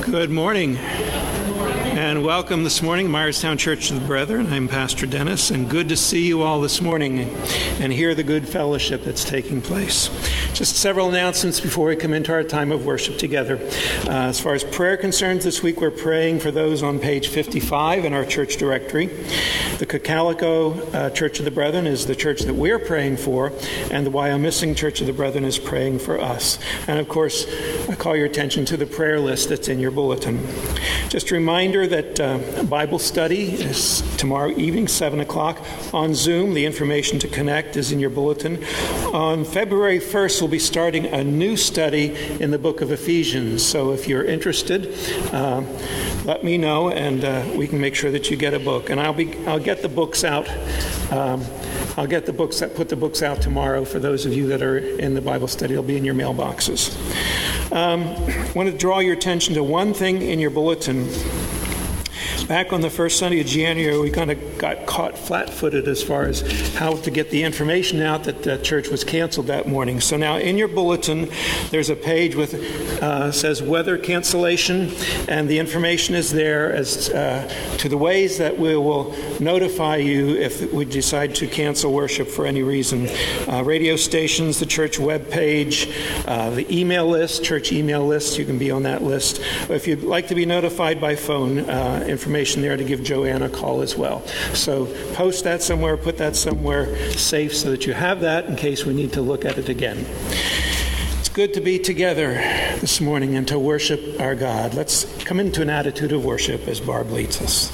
Good morning, and welcome this morning, Myerstown Church of the Brethren. I'm Pastor Dennis, and good to see you all this morning and hear the good fellowship that's taking place. Just several announcements before we come into our time of worship together. As far as prayer concerns, this week we're praying for those on page 55 in our church directory. The Cocalico Church of the Brethren is the church that we're praying for, and the Wyomissing Church of the Brethren is praying for us. And of course, I call your attention to the prayer list that's in your bulletin. Just a reminder that Bible study is tomorrow evening, 7 o'clock on Zoom. The information to connect is in your bulletin. On February 1st, we'll be starting a new study in the book of Ephesians. So if you're interested, let me know, and we can make sure that you get a book. And I'll get the books out. Put the books out tomorrow for those of you that are in the Bible study. It'll be in your mailboxes. I want to draw your attention to one thing in your bulletin. Back on the first Sunday of January, we kind of got caught flat-footed as far as how to get the information out that the church was canceled that morning. So now in your bulletin, there's a page with says weather cancellation, and the information is there as to the ways that we will notify you if we decide to cancel worship for any reason. Radio stations, the church web page, the email list, church email list, you can be on that list. If you'd like to be notified by phone, information there to give Joanne a call as well. So post that somewhere, put that somewhere safe so that you have that in case we need to look at it again. It's good to be together this morning and to worship our God. Let's come into an attitude of worship as Barb leads us.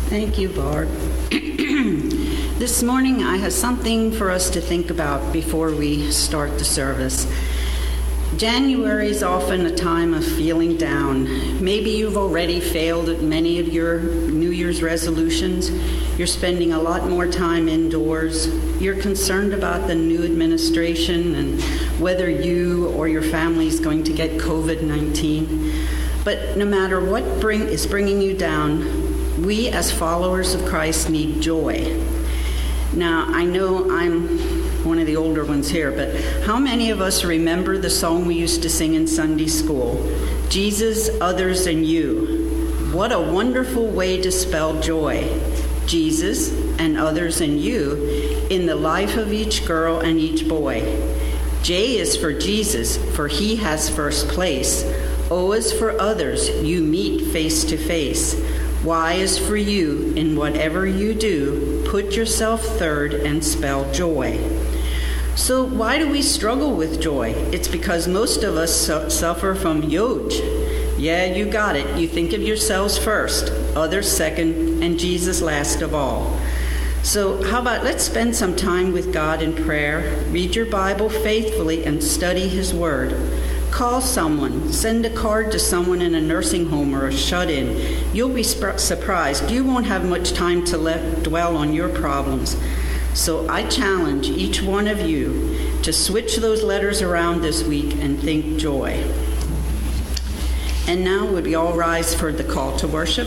Thank you, Barb. This morning I have something for us to think about before we start the service. January is often a time of feeling down. Maybe you've already failed at many of your New Year's resolutions. You're spending a lot more time indoors. You're concerned about the new administration and whether you or your family is going to get COVID-19. But no matter what is bringing you down, we as followers of Christ need joy. Now, I know I'm one of the older ones here, but how many of us remember the song we used to sing in Sunday school? Jesus, others, and you. What a wonderful way to spell joy. Jesus and others and you in the life of each girl and each boy. J is for Jesus, for he has first place. O is for others, you meet face to face. Y is for you, in whatever you do, put yourself third and spell joy. So why do we struggle with joy? It's because most of us suffer from Yod. Yeah, you got it. You think of yourselves first, others second, and Jesus last of all. So how about let's spend some time with God in prayer, read your Bible faithfully, and study his word. Call someone, send a card to someone in a nursing home or a shut-in. You'll be surprised. You won't have much time to dwell on your problems. So I challenge each one of you to switch those letters around this week and think joy. And now would we all rise for the call to worship?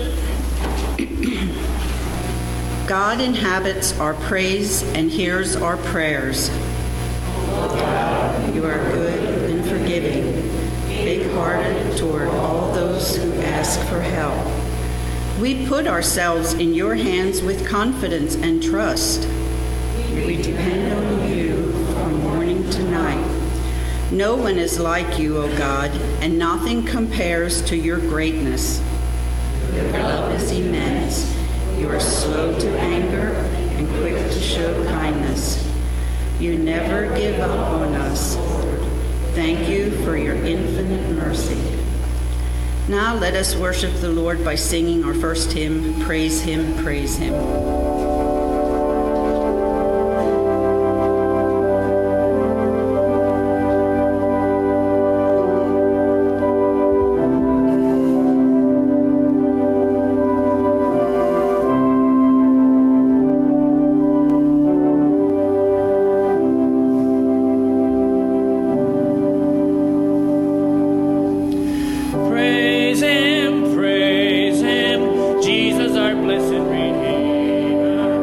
God inhabits our praise and hears our prayers. You are good and forgiving, big-hearted toward all those who ask for help. We put ourselves in your hands with confidence and trust. We depend on you from morning to night. No one is like you, O God, and nothing compares to your greatness. Your love is immense. You are slow to anger and quick to show kindness. You never give up on us. Thank you for your infinite mercy. Now let us worship the Lord by singing our first hymn, Praise Him, Praise Him. Praise Him, Jesus our blessed Redeemer.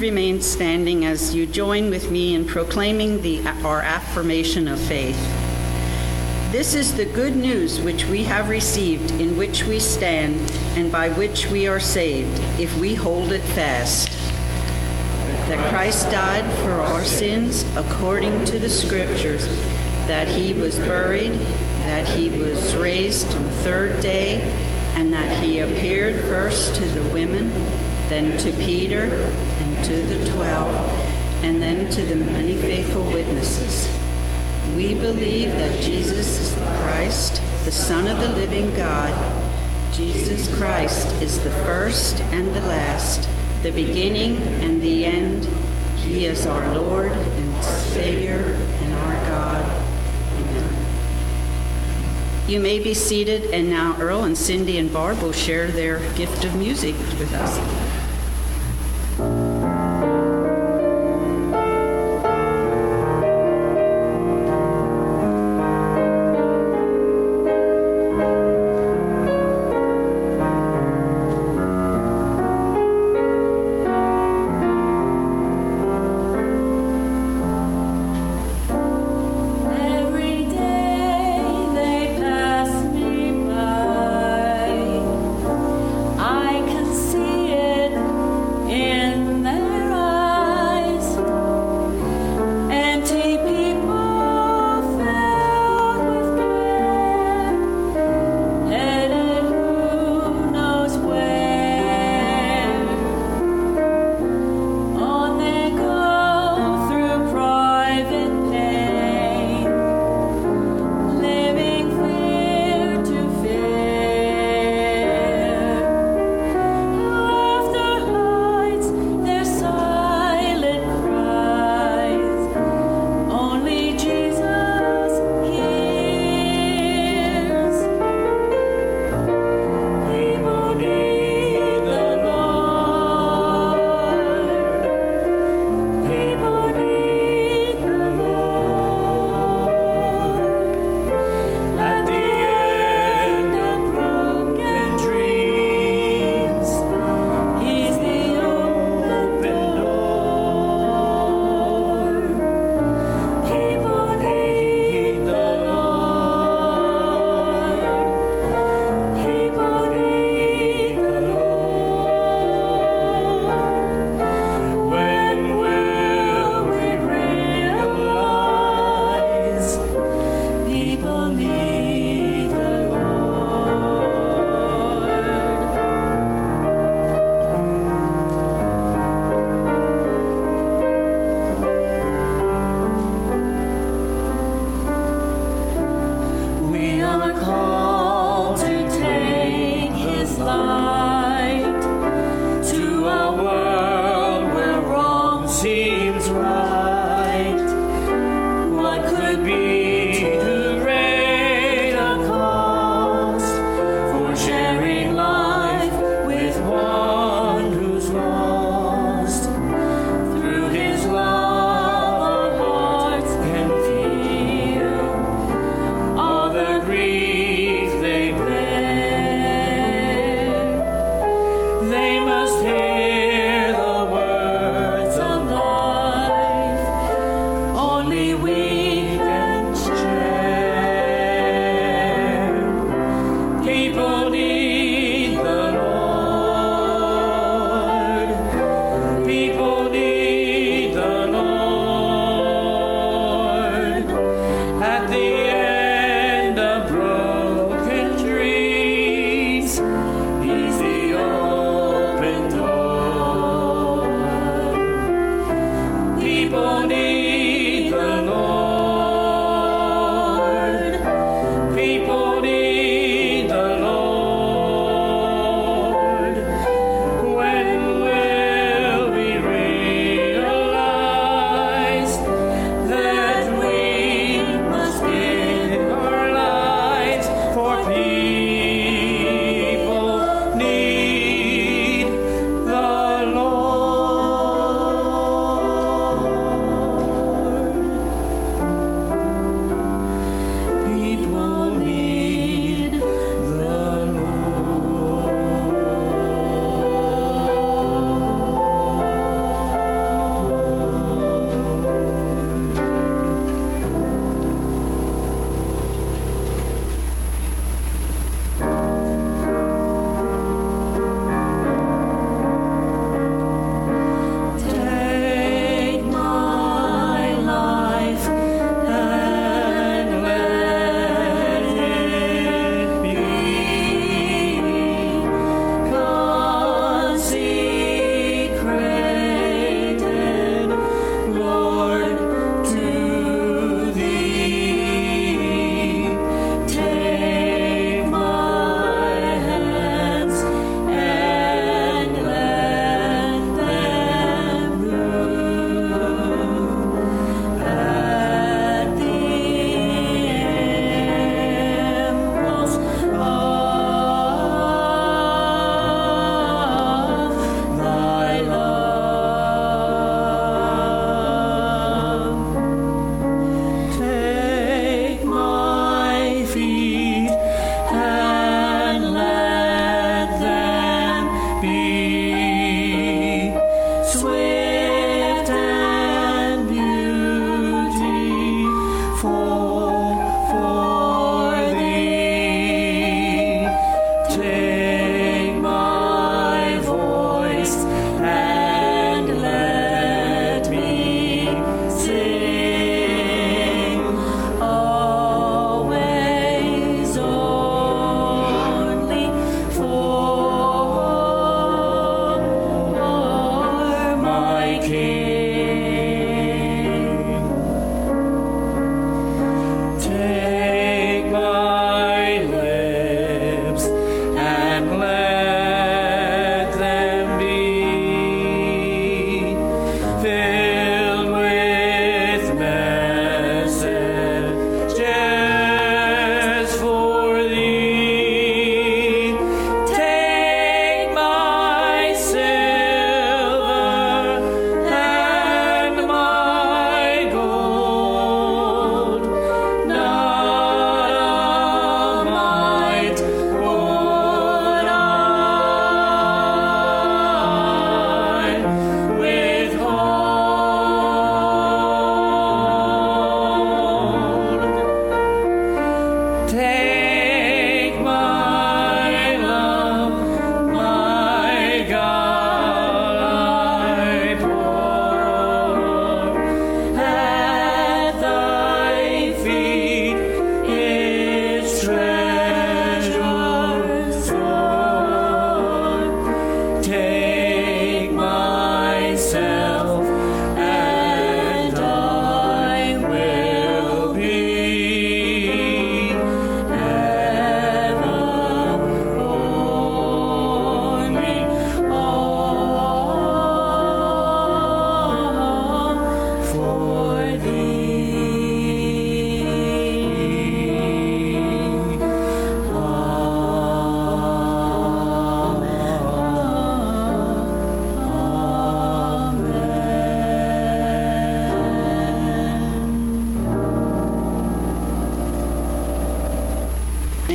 remain standing as you join with me in proclaiming our affirmation of faith. This is the good news which we have received, in which we stand, and by which we are saved, if we hold it fast. That Christ died for our sins according to the Scriptures, that he was buried, that he was raised on the third day, and that he appeared first to the women, then to Peter, and to the 12, and then to the many faithful witnesses. We believe that Jesus is the Christ, the Son of the living God. Jesus Christ is the first and the last, the beginning and the end. He is our Lord and Savior and our God. Amen. You may be seated, and now Earl and Cindy and Barb will share their gift of music with us.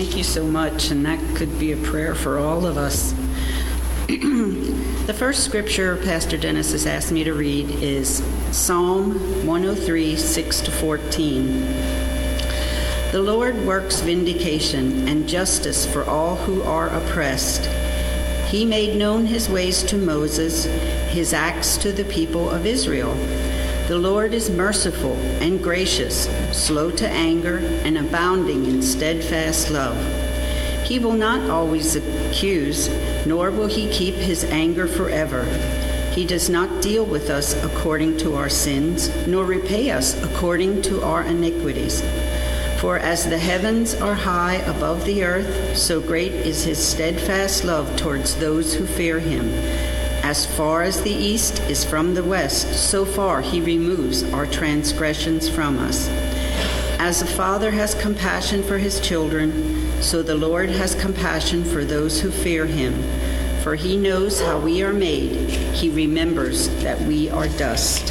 Thank you so much, and that could be a prayer for all of us. The first scripture Pastor Dennis has asked me to read is Psalm 103, 6-14. The Lord works vindication and justice for all who are oppressed. He made known his ways to Moses, his acts to the people of Israel. The Lord is merciful and gracious, slow to anger, and abounding in steadfast love. He will not always accuse, nor will he keep his anger forever. He does not deal with us according to our sins, nor repay us according to our iniquities. For as the heavens are high above the earth, so great is his steadfast love towards those who fear him. As far as the east is from the west, so far he removes our transgressions from us. As a father has compassion for his children, so the Lord has compassion for those who fear him. For he knows how we are made. He remembers that we are dust.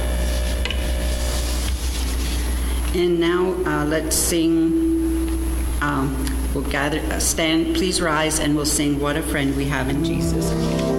And now let's sing. We'll stand, please rise, and we'll sing What a Friend We Have in Jesus.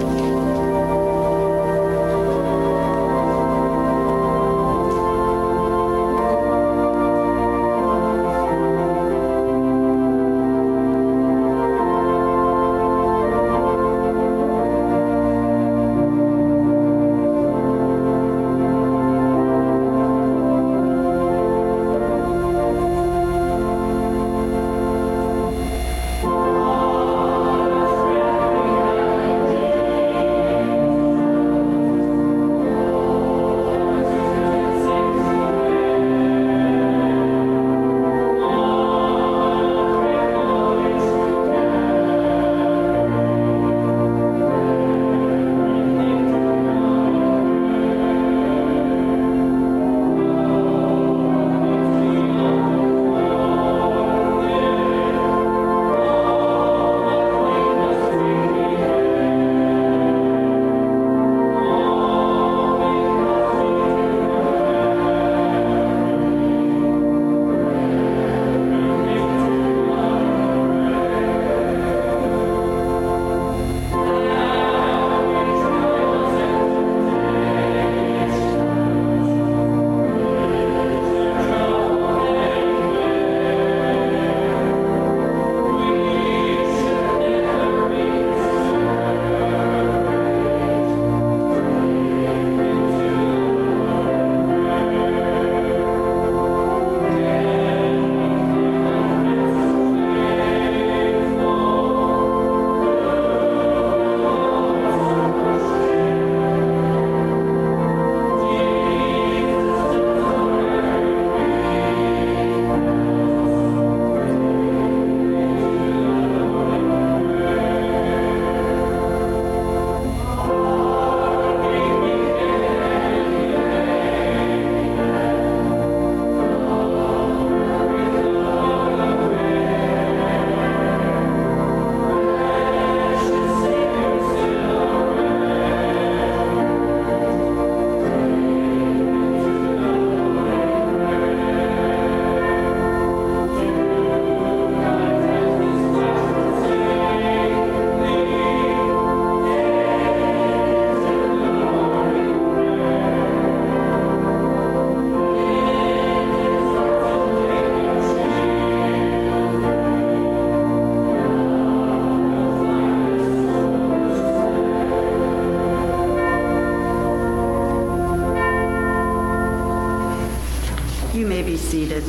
Seated.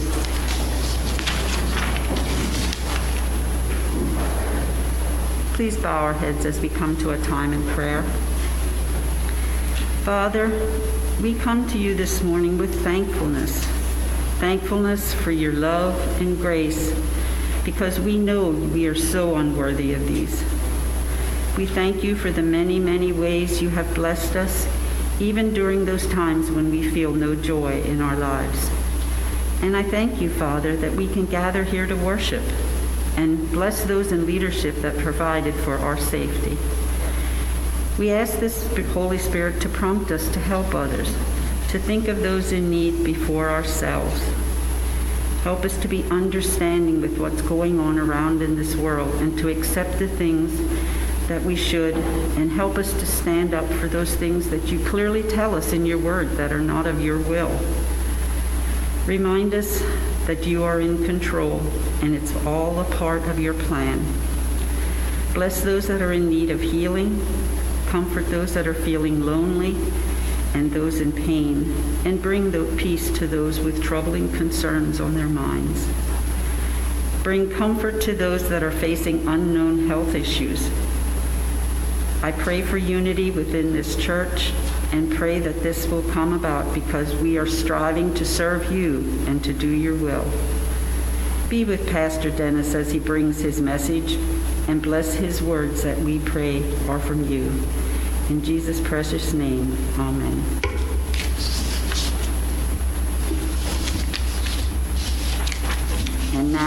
Please bow our heads as we come to a time in prayer. Father, we come to you this morning with thankfulness for your love and grace, because we know we are so unworthy of these. We thank you for the many, many ways you have blessed us, even during those times when we feel no joy in our lives. And I thank you, Father, that we can gather here to worship, and bless those in leadership that provided for our safety. We ask this Holy Spirit to prompt us to help others, to think of those in need before ourselves. Help us to be understanding with what's going on around in this world and to accept the things that we should, and help us to stand up for those things that you clearly tell us in your word that are not of your will. Remind us that you are in control and it's all a part of your plan. Bless those that are in need of healing, comfort those that are feeling lonely and those in pain, and bring the peace to those with troubling concerns on their minds. Bring comfort to those that are facing unknown health issues. I pray for unity within this church and pray that this will come about because we are striving to serve you and to do your will. Be with Pastor Dennis as he brings his message, and bless his words that we pray are from you. In Jesus' precious name, amen. And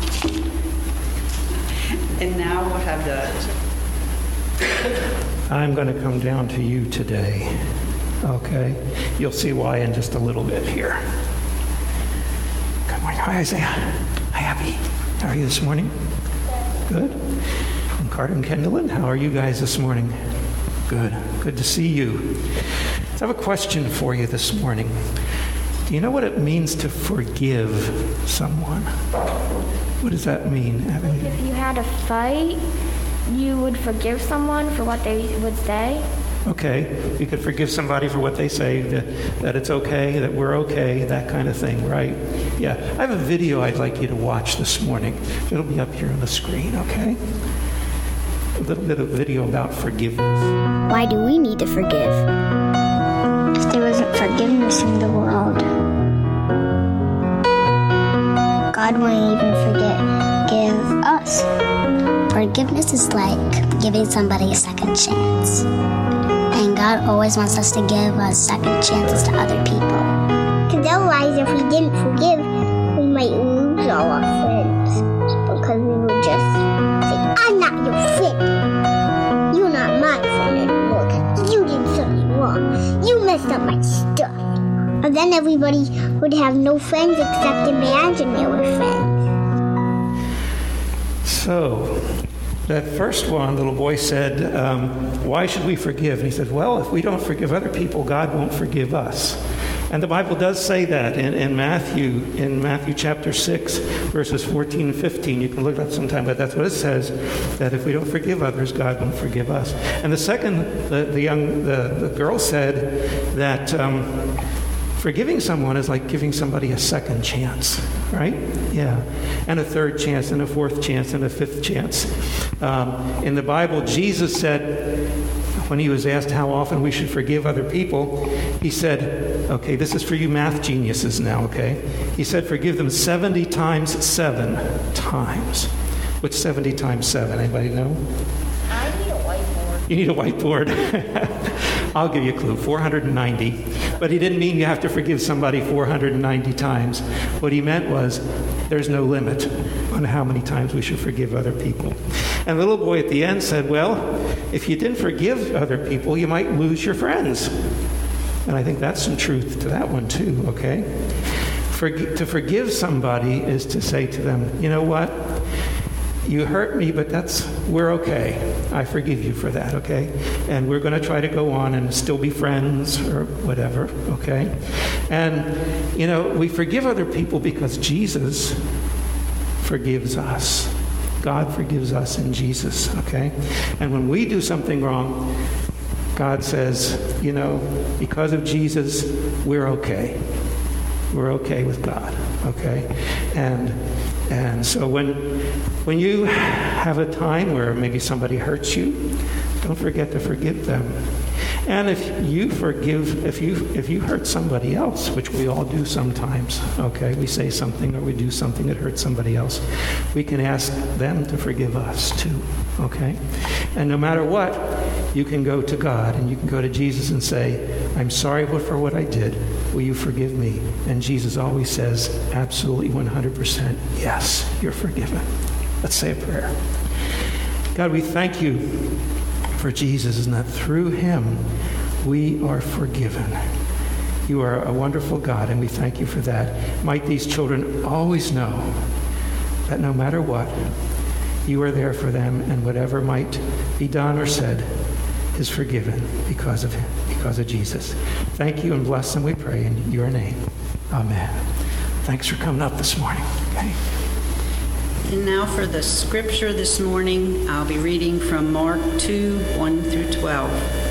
now we'll have I'm going to come down to you today, okay? You'll see why in just a little bit here. Good morning. Hi, Isaiah. Hi, Abby. How are you this morning? Good. And Carter and Kendallin, how are you guys this morning? Good. Good to see you. So I have a question for you this morning. Do you know what it means to forgive someone? What does that mean, Abby? Like if you had a fight, you would forgive someone for what they would say? Okay. You could forgive somebody for what they say, that it's okay, that we're okay, that kind of thing, right? Yeah. I have a video I'd like you to watch this morning. It'll be up here on the screen, okay? A little bit of video about forgiveness. Why do we need to forgive? If there wasn't forgiveness in the world, God wouldn't even forgive us. Forgiveness is like giving somebody a second chance. And God always wants us to give us second chances to other people. Because otherwise, if we didn't forgive, we might lose all our friends. Because we would just say, I'm not your friend. You're not my friend anymore. You did something wrong. You messed up my stuff. And then everybody would have no friends except imagine they were friends. So, that first one, little boy said, why should we forgive? And he said, well, if we don't forgive other people, God won't forgive us. And the Bible does say that in Matthew chapter 6, verses 14 and 15. You can look it up sometime, but that's what it says, that if we don't forgive others, God won't forgive us. And the second, the girl said that forgiving someone is like giving somebody a second chance, right? Yeah. And a third chance, and a fourth chance, and a fifth chance. In the Bible, Jesus said, when he was asked how often we should forgive other people, he said, okay, this is for you math geniuses now, okay? He said, forgive them 70 times 7 times. What's 70 times 7? Anybody know? I need a whiteboard. You need a whiteboard. I'll give you a clue, 490. But he didn't mean you have to forgive somebody 490 times. What he meant was there's no limit on how many times we should forgive other people. And the little boy at the end said, well, if you didn't forgive other people, you might lose your friends. And I think that's some truth to that one too, okay? To forgive somebody is to say to them, you know what? You hurt me, but we're okay. I forgive you for that, okay? And we're going to try to go on and still be friends or whatever, okay? And, we forgive other people because Jesus forgives us. God forgives us in Jesus, okay? And when we do something wrong, God says, because of Jesus, we're okay. We're okay with God, okay? And so when you have a time where maybe somebody hurts you, don't forget to forgive them. And if you hurt somebody else, which we all do sometimes, okay, we say something or we do something that hurts somebody else, we can ask them to forgive us too, okay? And no matter what, you can go to God and you can go to Jesus and say, I'm sorry for what I did. Will you forgive me? And Jesus always says, absolutely 100%, yes, you're forgiven. Let's say a prayer. God, we thank you for Jesus and that through him we are forgiven. You are a wonderful God, and we thank you for that. Might these children always know that no matter what, you are there for them, and whatever might be done or said is forgiven because of him, because of Jesus. Thank you and bless them, we pray, in your name. Amen. Thanks for coming up this morning. Okay. And now for the scripture this morning, I'll be reading from Mark 2, 1 through 12.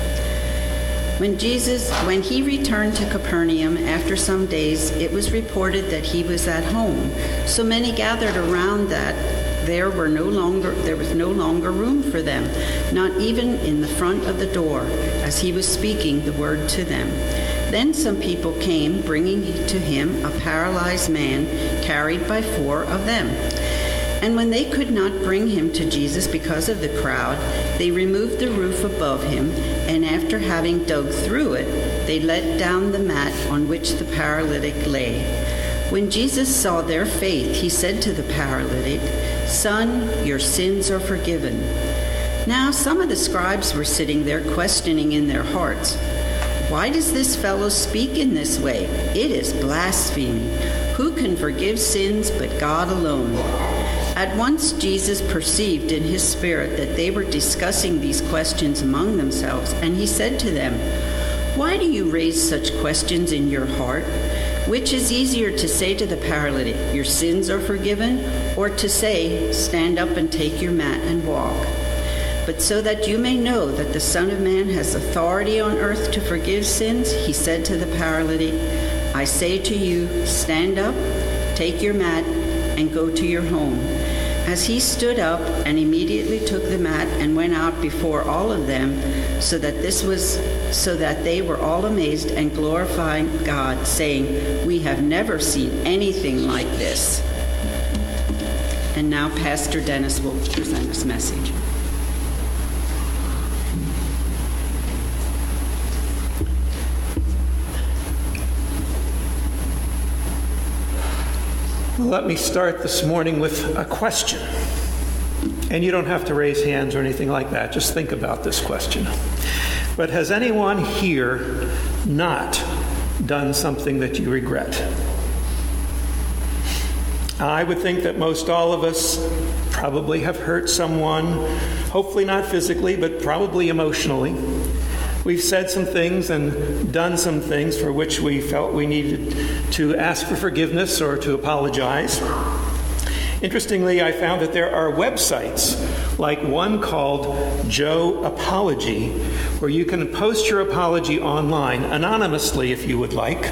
When he returned to Capernaum after some days, it was reported that he was at home. So many gathered around that there was no longer room for them, not even in the front of the door, as he was speaking the word to them. Then some people came, bringing to him a paralyzed man carried by 4 of them. And when they could not bring him to Jesus because of the crowd, they removed the roof above him, and after having dug through it, they let down the mat on which the paralytic lay. When Jesus saw their faith, he said to the paralytic, "Son, your sins are forgiven." Now some of the scribes were sitting there questioning in their hearts, "Why does this fellow speak in this way? It is blasphemy. Who can forgive sins but God alone?" At once Jesus perceived in his spirit that they were discussing these questions among themselves, and he said to them, "Why do you raise such questions in your heart? Which is easier to say to the paralytic, 'Your sins are forgiven,' or to say, 'Stand up and take your mat and walk'? But so that you may know that the Son of Man has authority on earth to forgive sins," he said to the paralytic, "I say to you, stand up, take your mat, and go to your home." As he stood up and immediately took the mat and went out before all of them, so that they were all amazed and glorifying God, saying, "We have never seen anything like this." And now Pastor Dennis will present his message. Let me start this morning with a question. And you don't have to raise hands or anything like that. Just think about this question. But has anyone here not done something that you regret? I would think that most all of us probably have hurt someone, hopefully not physically, but probably emotionally. We've said some things and done some things for which we felt we needed to ask for forgiveness or to apologize. Interestingly, I found that there are websites, like one called Joe Apology, where you can post your apology online, anonymously if you would like.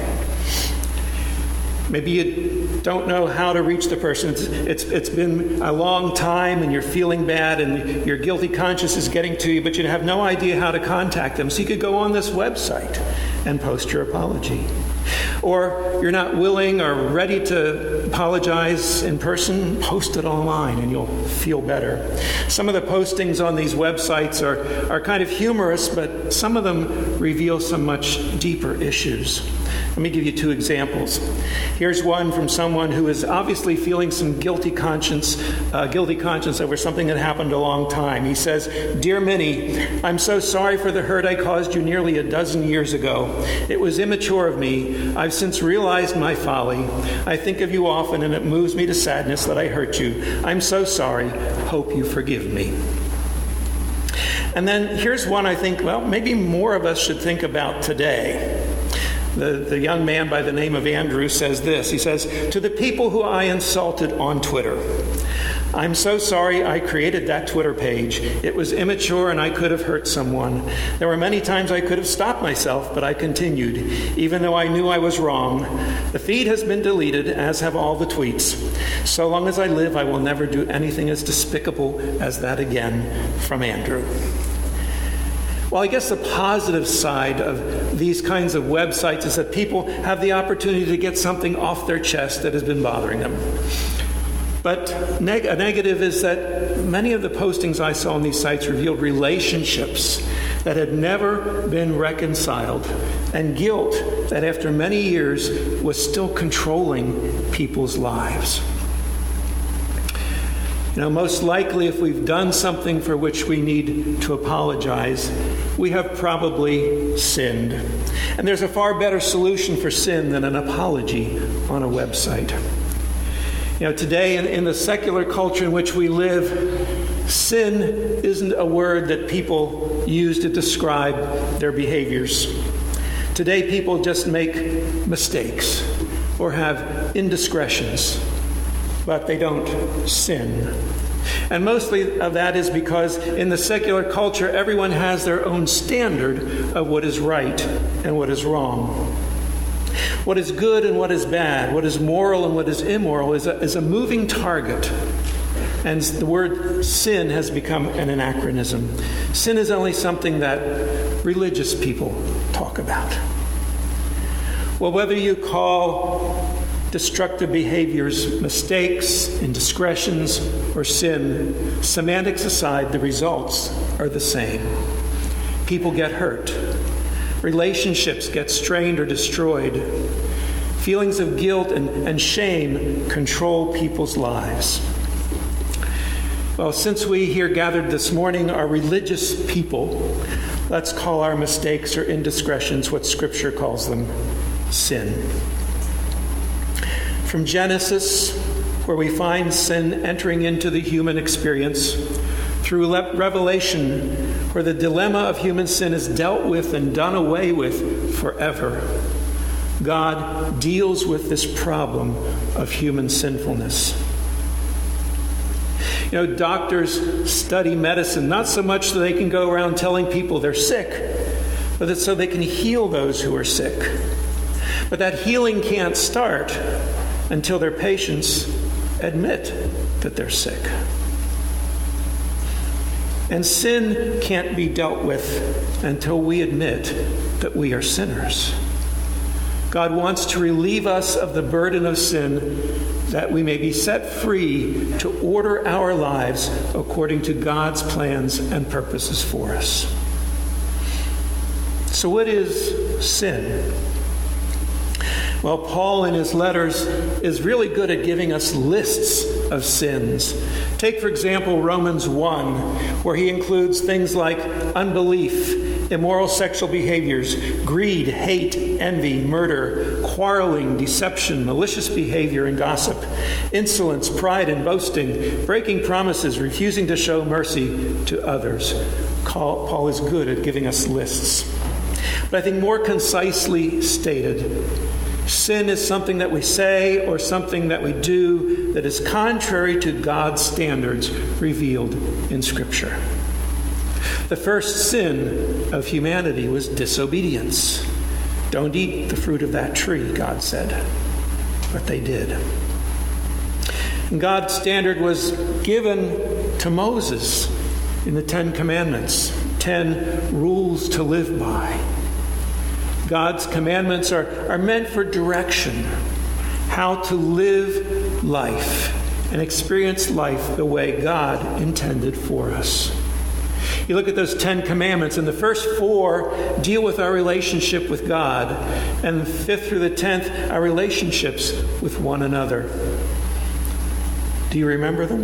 Maybe you don't know how to reach the person. It's been a long time and you're feeling bad and your guilty conscience is getting to you, but you have no idea how to contact them. So you could go on this website and post your apology. Or you're not willing or ready to apologize in person, post it online and you'll feel better. Some of the postings on these websites are kind of humorous, but some of them reveal some much deeper issues. Let me give you 2 examples. Here's one from someone who is obviously feeling some guilty conscience over something that happened a long time. He says, "Dear Minnie, I'm so sorry for the hurt I caused you nearly a dozen years ago. It was immature of me. I've since realized my folly. I think of you often and it moves me to sadness that I hurt you. I'm so sorry. Hope you forgive me." And then here's one I think, maybe more of us should think about today. The young man by the name of Andrew says this. He says, "To the people who I insulted on Twitter, I'm so sorry I created that Twitter page. It was immature and I could have hurt someone. There were many times I could have stopped myself, but I continued, even though I knew I was wrong. The feed has been deleted, as have all the tweets. So long as I live, I will never do anything as despicable as that again." From Andrew. Well, I guess the positive side of these kinds of websites is that people have the opportunity to get something off their chest that has been bothering them. But a negative is that many of the postings I saw on these sites revealed relationships that had never been reconciled and guilt that after many years was still controlling people's lives. Most likely if we've done something for which we need to apologize, we have probably sinned. And there's a far better solution for sin than an apology on a website. Today in the secular culture in which we live, sin isn't a word that people use to describe their behaviors. Today people just make mistakes or have indiscretions, but they don't sin. And mostly of that is because in the secular culture, everyone has their own standard of what is right and what is wrong. What is good and what is bad, what is moral and what is immoral is a moving target. And the word sin has become an anachronism. Sin is only something that religious people talk about. Well, whether you call destructive behaviors mistakes, indiscretions, or sin, semantics aside, the results are the same. People get hurt. Relationships get strained or destroyed. Feelings of guilt and shame control people's lives. Well, since we here gathered this morning are religious people, let's call our mistakes or indiscretions what Scripture calls them, sin. From Genesis, where we find sin entering into the human experience, through Revelation, where the dilemma of human sin is dealt with and done away with forever, God deals with this problem of human sinfulness. Doctors study medicine not so much so they can go around telling people they're sick, but that so they can heal those who are sick. But that healing can't start until their patients admit that they're sick. And sin can't be dealt with until we admit that we are sinners. God wants to relieve us of the burden of sin that we may be set free to order our lives according to God's plans and purposes for us. So what is sin? Well, Paul in his letters is really good at giving us lists of sins. Take, for example, Romans 1, where he includes things like unbelief, immoral sexual behaviors, greed, hate, envy, murder, quarreling, deception, malicious behavior, and gossip, insolence, pride, and boasting, breaking promises, refusing to show mercy to others. Paul is good at giving us lists. But I think more concisely stated, sin is something that we say or something that we do that is contrary to God's standards revealed in Scripture. The first sin of humanity was disobedience. Don't eat the fruit of that tree, God said. But they did. And God's standard was given to Moses in the 10 Commandments, 10 rules to live by. God's commandments are meant for direction, how to live life and experience life the way God intended for us. You look at those 10 commandments, and the first 4 deal with our relationship with God, and the 5th through the 10th, our relationships with one another. Do you remember them?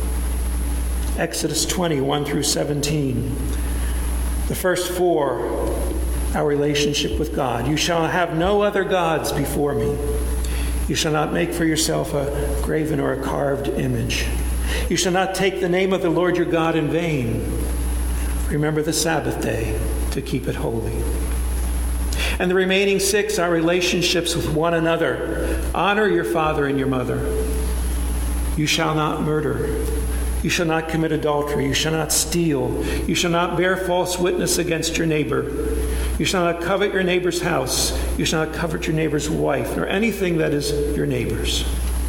Exodus 20, 1 through 17. The first 4, our relationship with God. You shall have no other gods before me. You shall not make for yourself a graven or a carved image. You shall not take the name of the Lord your God in vain. Remember the Sabbath day to keep it holy. And the remaining 6 are relationships with one another. Honor your father and your mother. You shall not murder. You shall not commit adultery. You shall not steal. You shall not bear false witness against your neighbor. You shall not covet your neighbor's house. You shall not covet your neighbor's wife, or anything that is your neighbor's.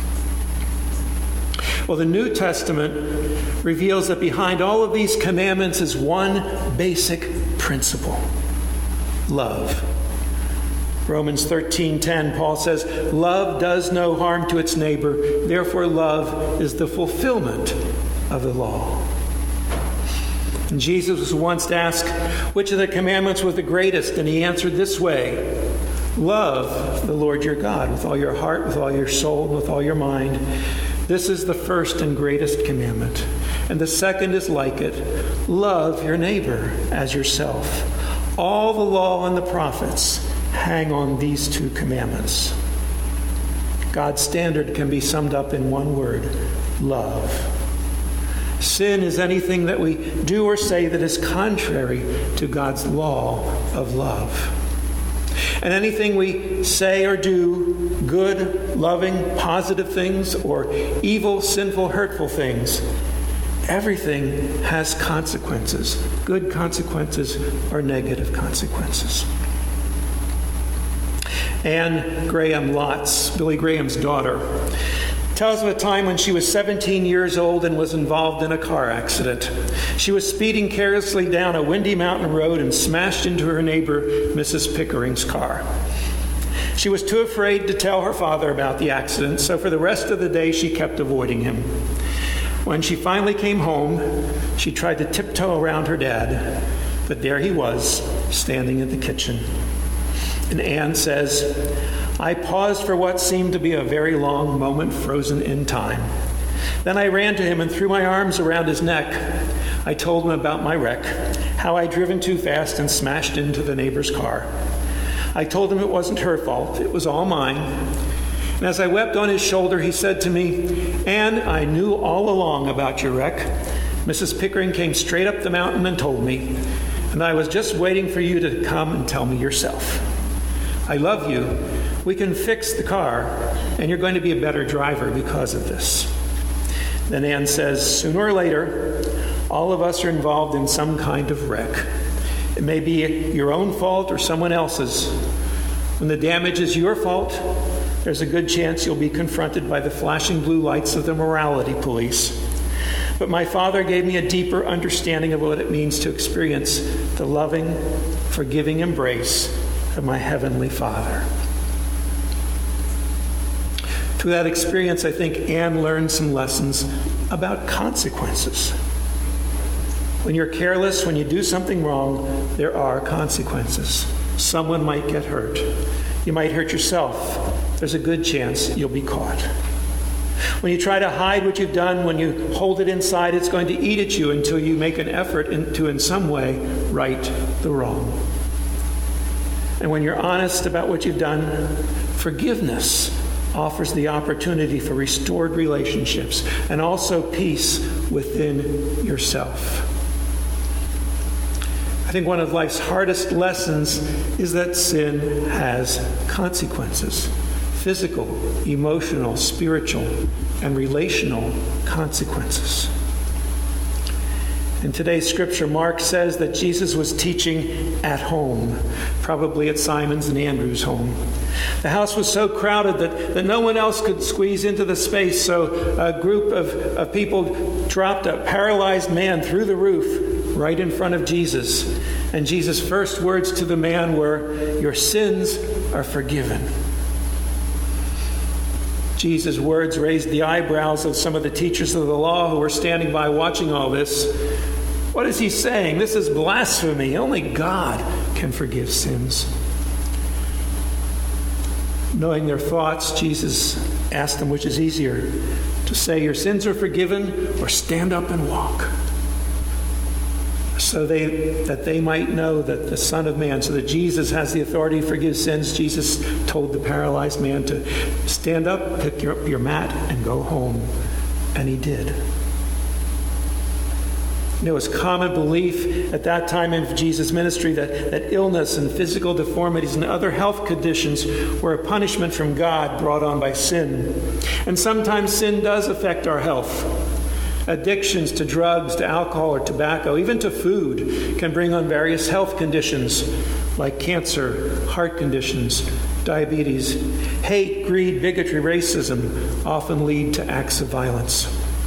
Well, the New Testament reveals that behind all of these commandments is one basic principle: love. Romans 13:10, Paul says, "Love does no harm to its neighbor. Therefore, love is the fulfillment of the law." And Jesus was once asked which of the commandments was the greatest, and he answered this way: love the Lord your God with all your heart, with all your soul, and with all your mind. This is the first and greatest commandment. And the second is like it. Love your neighbor as yourself. All the law and the prophets hang on these two commandments. God's standard can be summed up in one word: love. Sin is anything that we do or say that is contrary to God's law of love. And anything we say or do, good, loving, positive things, or evil, sinful, hurtful things, everything has consequences. Good consequences or negative consequences. Anne Graham Lotz, Billy Graham's daughter, tells of a time when she was 17 years old and was involved in a car accident. She was speeding carelessly down a windy mountain road and smashed into her neighbor, Mrs. Pickering's car. She was too afraid to tell her father about the accident, so for the rest of the day she kept avoiding him. When she finally came home, she tried to tiptoe around her dad, but there he was, standing in the kitchen. And Anne says, I paused for what seemed to be a very long moment, frozen in time. Then I ran to him and threw my arms around his neck. I told him about my wreck, how I'd driven too fast and smashed into the neighbor's car. I told him it wasn't her fault, it was all mine. And as I wept on his shoulder, he said to me, Anne, I knew all along about your wreck. Mrs. Pickering came straight up the mountain and told me, and I was just waiting for you to come and tell me yourself. I love you. We can fix the car, and you're going to be a better driver because of this. Then Anne says, sooner or later, all of us are involved in some kind of wreck. It may be your own fault or someone else's. When the damage is your fault, there's a good chance you'll be confronted by the flashing blue lights of the morality police. But my father gave me a deeper understanding of what it means to experience the loving, forgiving embrace of my Heavenly Father. Through that experience, I think Anne learned some lessons about consequences. When you're careless, when you do something wrong, there are consequences. Someone might get hurt. You might hurt yourself. There's a good chance you'll be caught. When you try to hide what you've done, when you hold it inside, it's going to eat at you until you make an effort to, in some way, right the wrong. And when you're honest about what you've done, forgiveness offers the opportunity for restored relationships and also peace within yourself. I think one of life's hardest lessons is that sin has consequences: physical, emotional, spiritual, and relational consequences. In today's scripture, Mark says that Jesus was teaching at home, probably at Simon's and Andrew's home. The house was so crowded that no one else could squeeze into the space, so a group of people dropped a paralyzed man through the roof right in front of Jesus. And Jesus' first words to the man were, "Your sins are forgiven." Jesus' words raised the eyebrows of some of the teachers of the law who were standing by watching all this. What is he saying? This is blasphemy. Only God can forgive sins. Knowing their thoughts, Jesus asked them which is easier, to say your sins are forgiven or stand up and walk. So that they might know that the Son of Man, so that Jesus has the authority to forgive sins, Jesus told the paralyzed man to stand up, pick up your mat, and go home. And he did. It was common belief at that time in Jesus' ministry that illness and physical deformities and other health conditions were a punishment from God brought on by sin. And sometimes sin does affect our health. Addictions to drugs, to alcohol or tobacco, even to food, can bring on various health conditions like cancer, heart conditions, diabetes. Hate, greed, bigotry, racism often lead to acts of violence.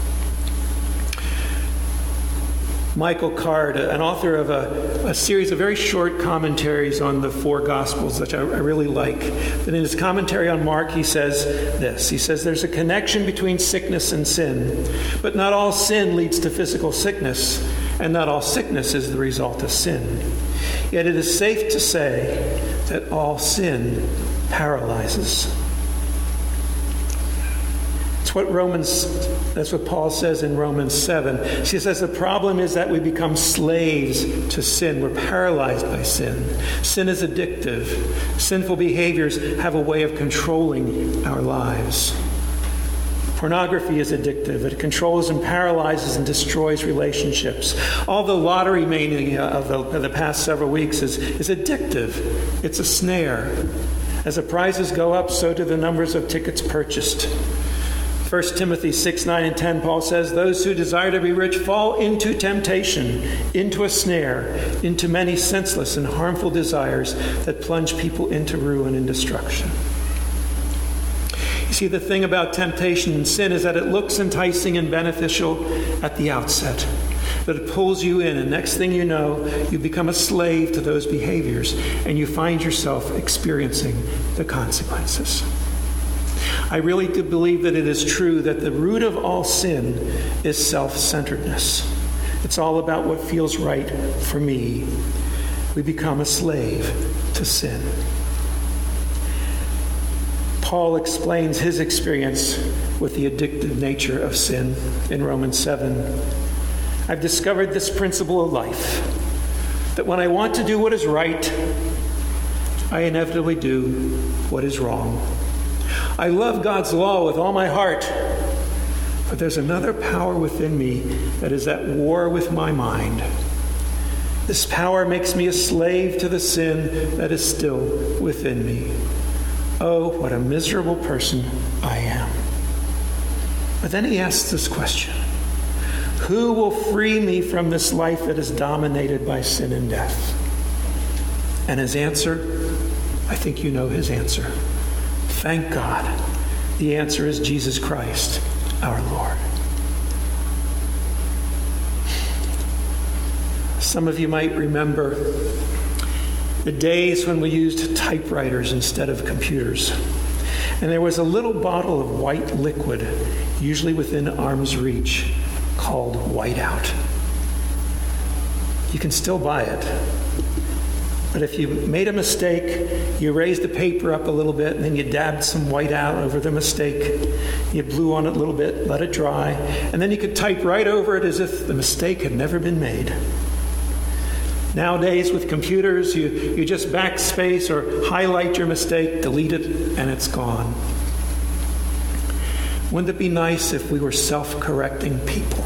Michael Card, an author of a series of very short commentaries on the four Gospels, which I really like. And in his commentary on Mark, he says this. He says, there's a connection between sickness and sin, but not all sin leads to physical sickness, and not all sickness is the result of sin. Yet it is safe to say that all sin paralyzes. It's That's what Paul says in Romans 7. She says the problem is that we become slaves to sin. We're paralyzed by sin. Sin is addictive. Sinful behaviors have a way of controlling our lives. Pornography is addictive. It controls and paralyzes and destroys relationships. All the lottery mania of the past several weeks is addictive. It's a snare. As the prizes go up, so do the numbers of tickets purchased. 1 Timothy 6, 9, and 10, Paul says, those who desire to be rich fall into temptation, into a snare, into many senseless and harmful desires that plunge people into ruin and destruction. You see, the thing about temptation and sin is that it looks enticing and beneficial at the outset, but it pulls you in, and next thing you know, you become a slave to those behaviors, and you find yourself experiencing the consequences. I really do believe that it is true that the root of all sin is self-centeredness. It's all about what feels right for me. We become a slave to sin. Paul explains his experience with the addictive nature of sin in Romans 7. I've discovered this principle of life, that when I want to do what is right, I inevitably do what is wrong. I love God's law with all my heart, but there's another power within me that is at war with my mind. This power makes me a slave to the sin that is still within me. Oh, what a miserable person I am. But then he asks this question: who will free me from this life that is dominated by sin and death? And his answer, I think you know his answer. Thank God. The answer is Jesus Christ, our Lord. Some of you might remember the days when we used typewriters instead of computers. And there was a little bottle of white liquid, usually within arm's reach, called Whiteout. You can still buy it. But if you made a mistake, you raised the paper up a little bit, and then you dabbed some Whiteout over the mistake. You blew on it a little bit, let it dry, and then you could type right over it as if the mistake had never been made. Nowadays, with computers, you just backspace or highlight your mistake, delete it, and it's gone. Wouldn't it be nice if we were self-correcting people?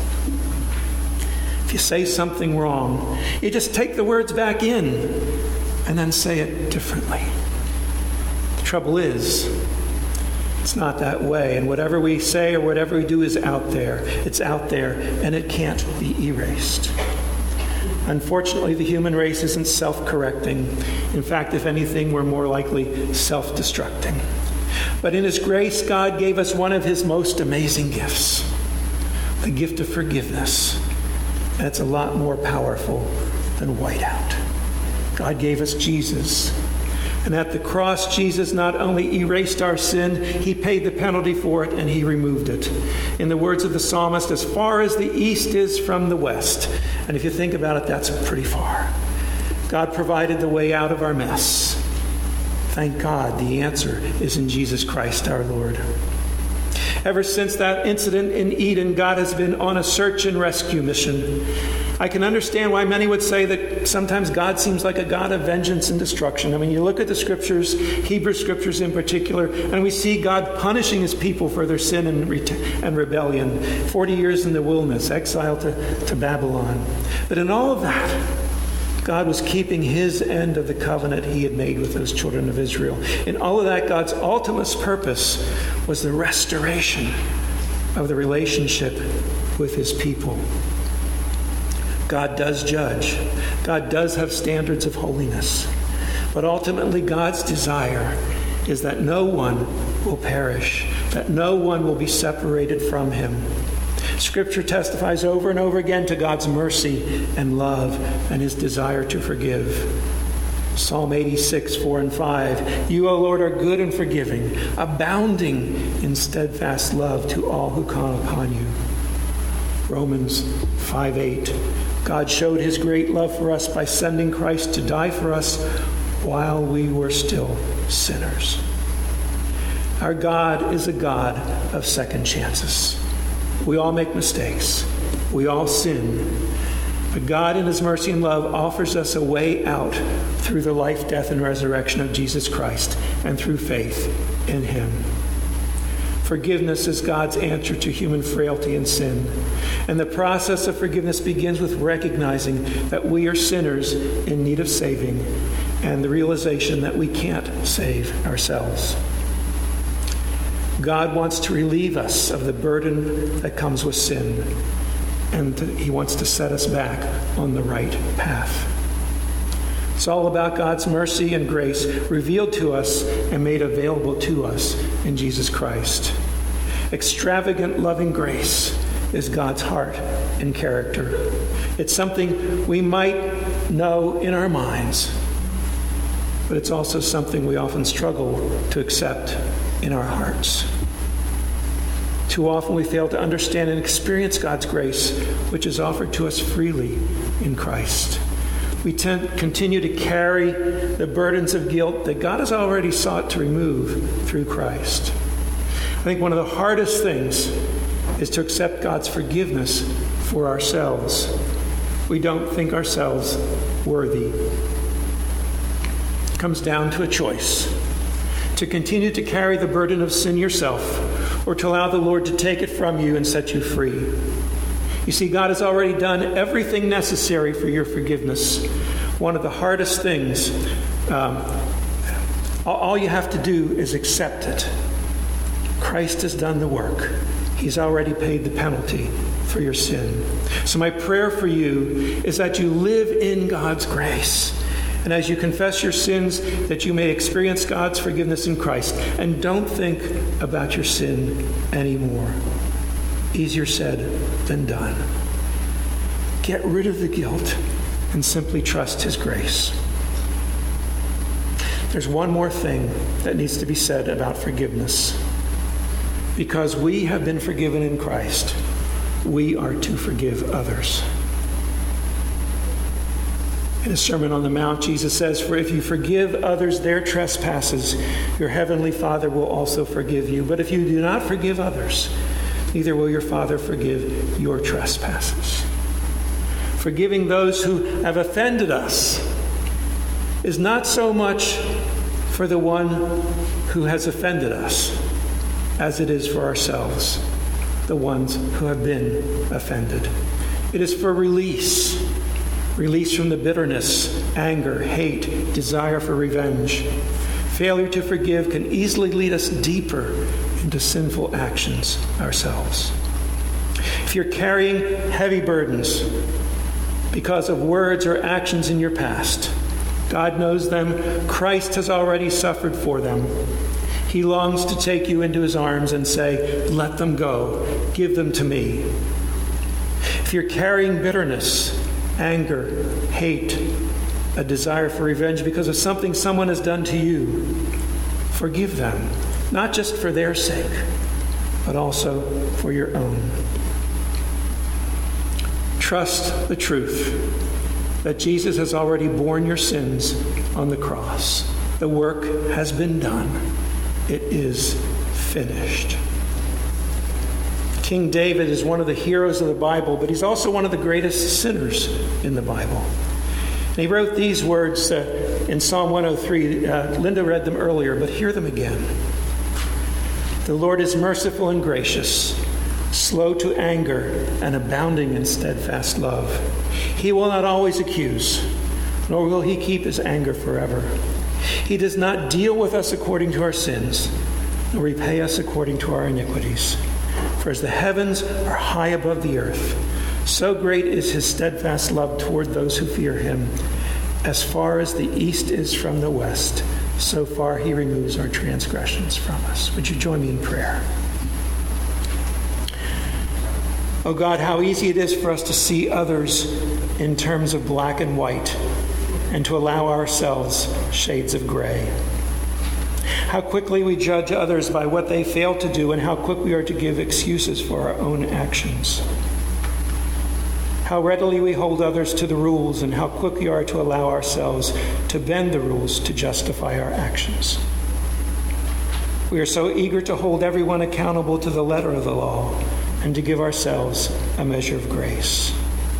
If you say something wrong, you just take the words back in and then say it differently. The trouble is, it's not that way. And whatever we say or whatever we do is out there. It's out there, and it can't be erased. Unfortunately, the human race isn't self-correcting. In fact, if anything, we're more likely self-destructing. But in His grace, God gave us one of His most amazing gifts, the gift of forgiveness. And it's a lot more powerful than Whiteout. God gave us Jesus. And at the cross, Jesus not only erased our sin, He paid the penalty for it, and He removed it. In the words of the psalmist, as far as the east is from the west. And if you think about it, that's pretty far. God provided the way out of our mess. Thank God the answer is in Jesus Christ our Lord. Ever since that incident in Eden, God has been on a search and rescue mission. I can understand why many would say that sometimes God seems like a God of vengeance and destruction. I mean, you look at the scriptures, Hebrew scriptures in particular, and we see God punishing His people for their sin and rebellion. 40 years in the wilderness, exile to Babylon. But in all of that, God was keeping His end of the covenant He had made with those children of Israel. In all of that, God's ultimate purpose was the restoration of the relationship with His people. God does judge. God does have standards of holiness. But ultimately, God's desire is that no one will perish, that no one will be separated from Him. Scripture testifies over and over again to God's mercy and love and His desire to forgive. Psalm 86, 4 and 5. You, O Lord, are good and forgiving, abounding in steadfast love to all who come upon you. Romans 5, 8. God showed His great love for us by sending Christ to die for us while we were still sinners. Our God is a God of second chances. We all make mistakes. We all sin. But God, in his mercy and love, offers us a way out through the life, death, and resurrection of Jesus Christ and through faith in him. Forgiveness is God's answer to human frailty and sin. And the process of forgiveness begins with recognizing that we are sinners in need of saving and the realization that we can't save ourselves. God wants to relieve us of the burden that comes with sin, and he wants to set us back on the right path. It's all about God's mercy and grace revealed to us and made available to us in Jesus Christ. Extravagant loving grace is God's heart and character. It's something we might know in our minds, but it's also something we often struggle to accept in our hearts. Too often we fail to understand and experience God's grace, which is offered to us freely in Christ. We continue to carry the burdens of guilt that God has already sought to remove through Christ. I think one of the hardest things is to accept God's forgiveness for ourselves. We don't think ourselves worthy. It comes down to a choice: to continue to carry the burden of sin yourself, or to allow the Lord to take it from you and set you free. You see, God has already done everything necessary for your forgiveness. One of the hardest things, all you have to do is accept it. Christ has done the work. He's already paid the penalty for your sin. So my prayer for you is that you live in God's grace. And as you confess your sins, that you may experience God's forgiveness in Christ. And don't think about your sin anymore. Easier said than done. Get rid of the guilt and simply trust his grace. There's one more thing that needs to be said about forgiveness. Because we have been forgiven in Christ, we are to forgive others. In his Sermon on the Mount, Jesus says, "For if you forgive others their trespasses, your heavenly Father will also forgive you. But if you do not forgive others, neither will your Father forgive your trespasses." Forgiving those who have offended us is not so much for the one who has offended us as it is for ourselves, the ones who have been offended. It is for release from the bitterness, anger, hate, desire for revenge. Failure to forgive can easily lead us deeper into sinful actions ourselves. If you're carrying heavy burdens because of words or actions in your past, God knows them. Christ has already suffered for them. He longs to take you into his arms and say, "Let them go. Give them to me." If you're carrying bitterness, anger, hate, a desire for revenge because of something someone has done to you, forgive them, not just for their sake, but also for your own. Trust the truth that Jesus has already borne your sins on the cross. The work has been done. It is finished. King David is one of the heroes of the Bible, but he's also one of the greatest sinners in the Bible. And he wrote these words in Psalm 103. Linda read them earlier, but hear them again. "The Lord is merciful and gracious, slow to anger, and abounding in steadfast love. He will not always accuse, nor will he keep his anger forever. He does not deal with us according to our sins, nor repay us according to our iniquities. For as the heavens are high above the earth, so great is his steadfast love toward those who fear him. As far as the east is from the west, so far he removes our transgressions from us." Would you join me in prayer? Oh God, how easy it is for us to see others in terms of black and white and to allow ourselves shades of gray. How quickly we judge others by what they fail to do, and how quick we are to give excuses for our own actions. How readily we hold others to the rules, and how quick we are to allow ourselves to bend the rules to justify our actions. We are so eager to hold everyone accountable to the letter of the law and to give ourselves a measure of grace.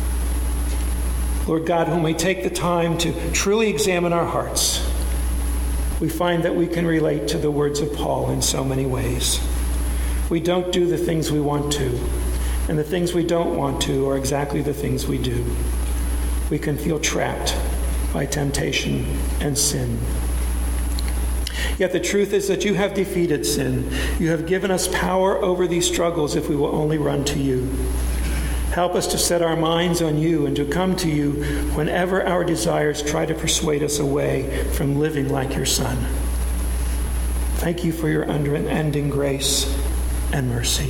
Lord God, when we take the time to truly examine our hearts, we find that we can relate to the words of Paul in so many ways. We don't do the things we want to, and the things we don't want to are exactly the things we do. We can feel trapped by temptation and sin. Yet the truth is that you have defeated sin. You have given us power over these struggles if we will only run to you. Help us to set our minds on you and to come to you whenever our desires try to persuade us away from living like your Son. Thank you for your unending grace and mercy.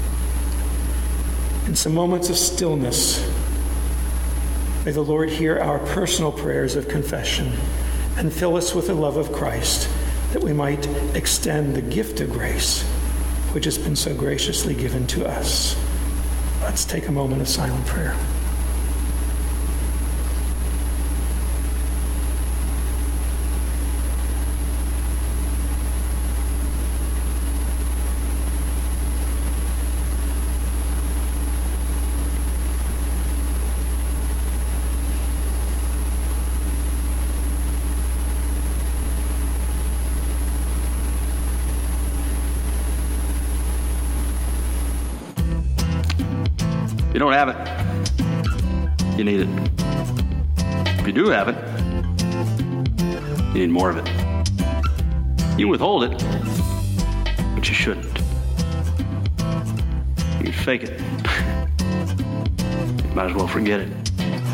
In some moments of stillness, may the Lord hear our personal prayers of confession and fill us with the love of Christ, that we might extend the gift of grace which has been so graciously given to us. Let's take a moment of silent prayer. If you don't have it, you need it. If you do have it, you need more of it. You withhold it, but you shouldn't. You can fake it. Might as well forget it.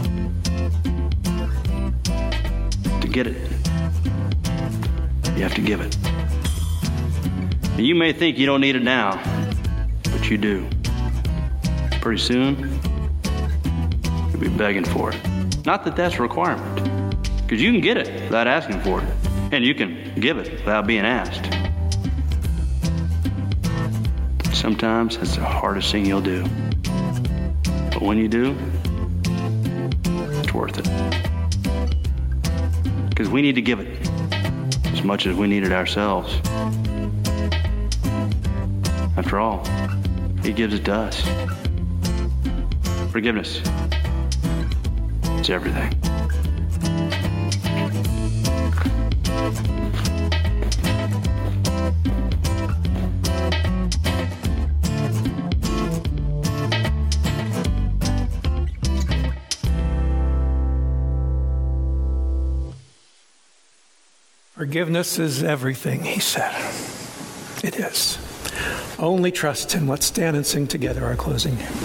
To get it, you have to give it. You may think you don't need it now, but you do. Pretty soon, you'll be begging for it. Not that that's a requirement, because you can get it without asking for it, and you can give it without being asked. Sometimes that's the hardest thing you'll do. But when you do, it's worth it. Because we need to give it as much as we need it ourselves. After all, He gives it to us. Forgiveness. It's everything. Forgiveness is everything, he said. It is. Only trust him. Let's stand and sing together our closing hymn.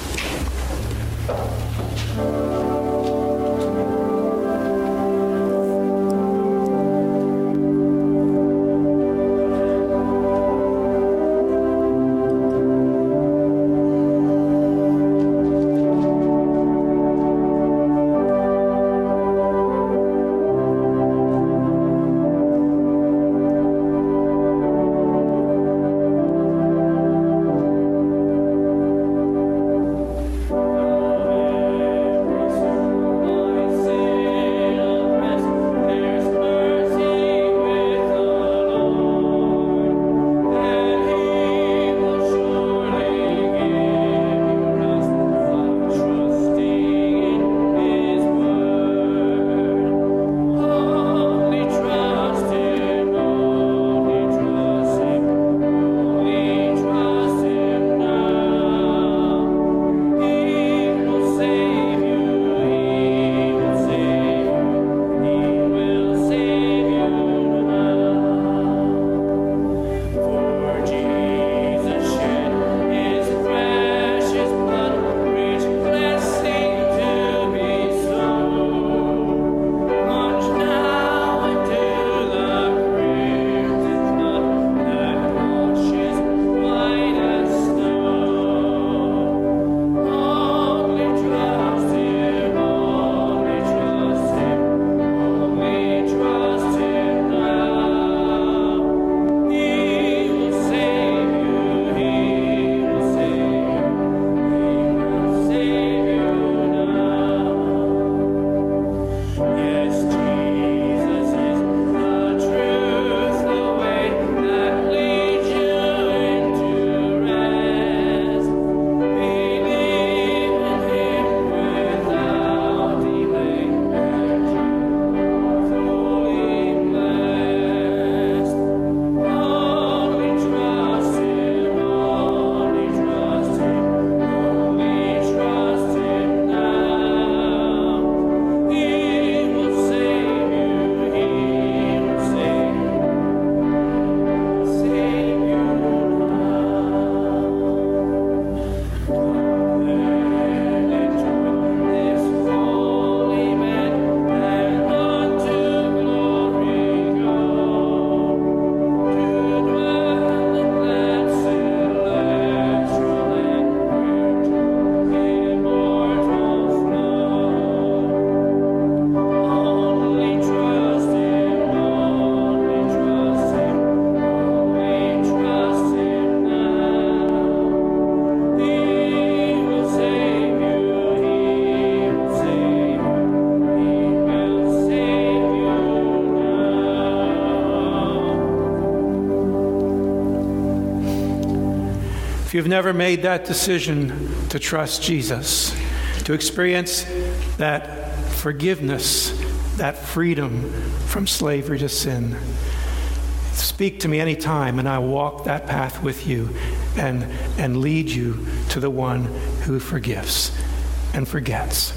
If you've never made that decision to trust Jesus, to experience that forgiveness, that freedom from slavery to sin, speak to me anytime, and I'll walk that path with you and lead you to the one who forgives and forgets.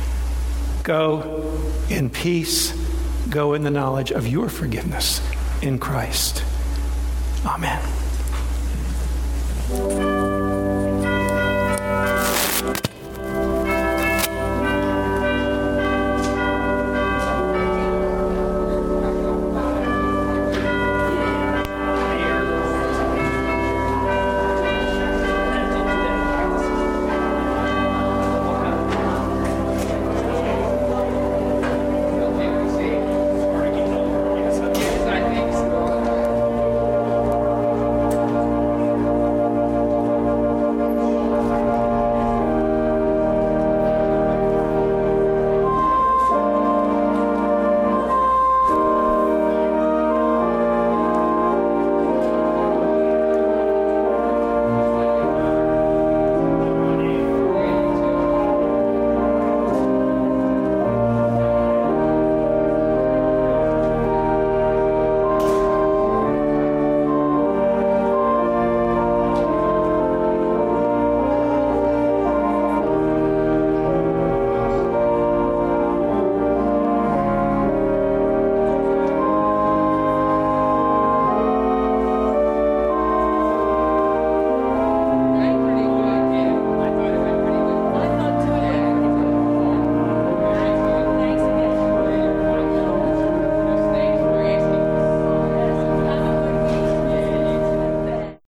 Go in peace. Go in the knowledge of your forgiveness in Christ. Amen.